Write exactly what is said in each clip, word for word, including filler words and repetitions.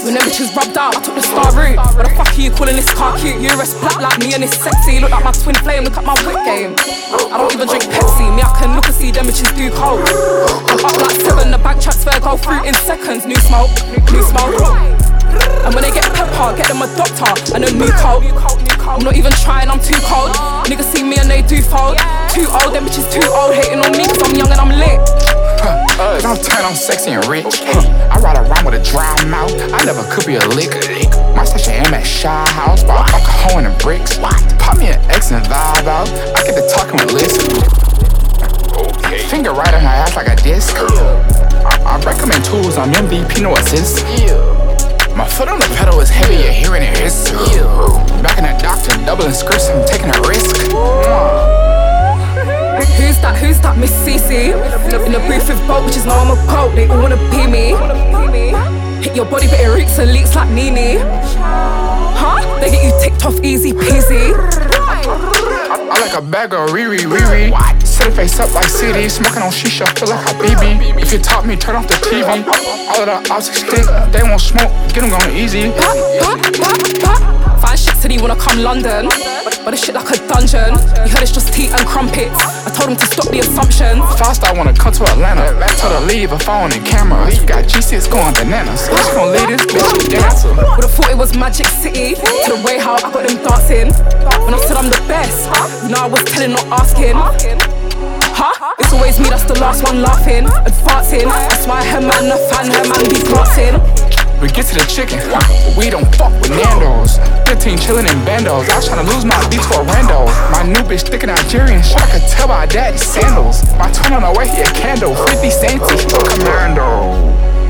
When them bitches rubbed out, I took the star route. What the fuck are you calling this car cute? You rest black like me and it's sexy. Look like my twin flame, look at my whip game. I don't even drink Pepsi, me I can look and see them bitches do cold. I'm up like seven, the bank transfer go through in seconds. New smoke, new smoke. And when they get pepper, get them a doctor and a new coat. I'm not even trying, I'm too cold. Niggas see me and they do fold. Too old, them bitches too old, hating on me cause I'm young and I'm lit. Huh, cause I'm turned, I'm sexy and rich. Huh, I ride around with a dry mouth, I never could be a lick. My station aim at Shy House, but I fuck a hoe in the bricks. Pop me an X and vibe out, I get to talking with Liz. Okay. Finger right on her ass like a disc. I, I recommend tools, I'm M V P, no assist. My foot on the pedal is heavy, you're hearing it hiss. Back in the doctor, doubling scripts, I'm taking a risk. Who's that, who's that, Miss Cece? In the booth with Bolt, which is now I'm a goat. They all wanna be me. Hit your body but it reeks and leaks like Nene. Huh? They get you ticked off easy peasy. I, I like a bag of Riri, Riri. Set a face up like C D, smoking on shisha, feel like a B B. If you top me, turn off the T V. All of the ops stick, they won't smoke, get them going easy. Fine shit said he wanna come London, but, but this shit like a dungeon. You heard it's just tea and crumpets. I told him to stop the assumptions. Fast, I wanna come to Atlanta. Told her leave her phone and cameras. Got G six going bananas. She gon' lead this bitch a dancer. Would've thought it was Magic City. To the way how I got them dancing. When I said I'm the best, you know I was telling, not asking. Huh? It's always me that's the last one laughing, advancing. That's why her man a fan, her man be glancing. We get to the chicken, but we don't fuck with Nando's. fifteen chillin' in bandos. I was tryna lose my beats for a rando. My new bitch thick and Nigerian, shit I could tell by daddy's sandals. My twin on the way, he a candle. fifty cents, he a commando.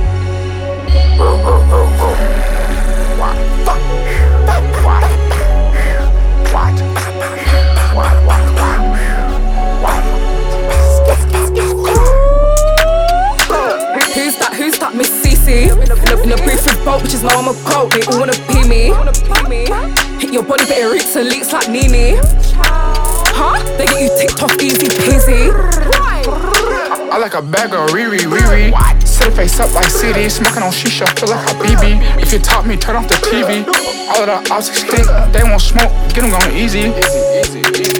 Who's that, who's that, Miss Cece? In the, in the booth with Bolt, which is now I'm a goat. They all wanna be me. Hit your body but it reeks and leaks like Nene. Huh? They get you ticked off easy peasy. I, I like a bag of Riri, Riri. Set a face up like C D, smoking on shisha, feel like a B B. If you top me, turn off the T V. All of the ops stick, they won't smoke, get them going easy.